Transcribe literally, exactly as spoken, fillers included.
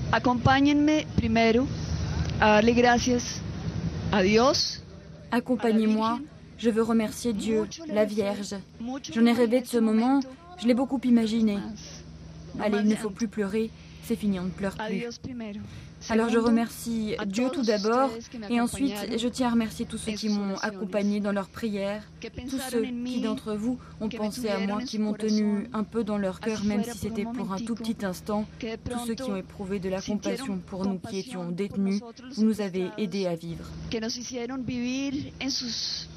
Acompáñenme primero a darle gracias a Dios. Accompagnez-moi, je veux remercier Dieu, la Vierge. J'en ai rêvé de ce moment, je l'ai beaucoup imaginé. Allez, il ne faut plus pleurer, c'est fini, on ne pleure plus. Alors je remercie Dieu tout d'abord, et ensuite je tiens à remercier tous ceux qui m'ont accompagné dans leurs prières, tous ceux qui d'entre vous ont pensé à moi, qui m'ont tenu un peu dans leur cœur, même si c'était pour un tout petit instant, tous ceux qui ont éprouvé de la compassion pour nous qui étions détenus, vous nous avez aidés à vivre.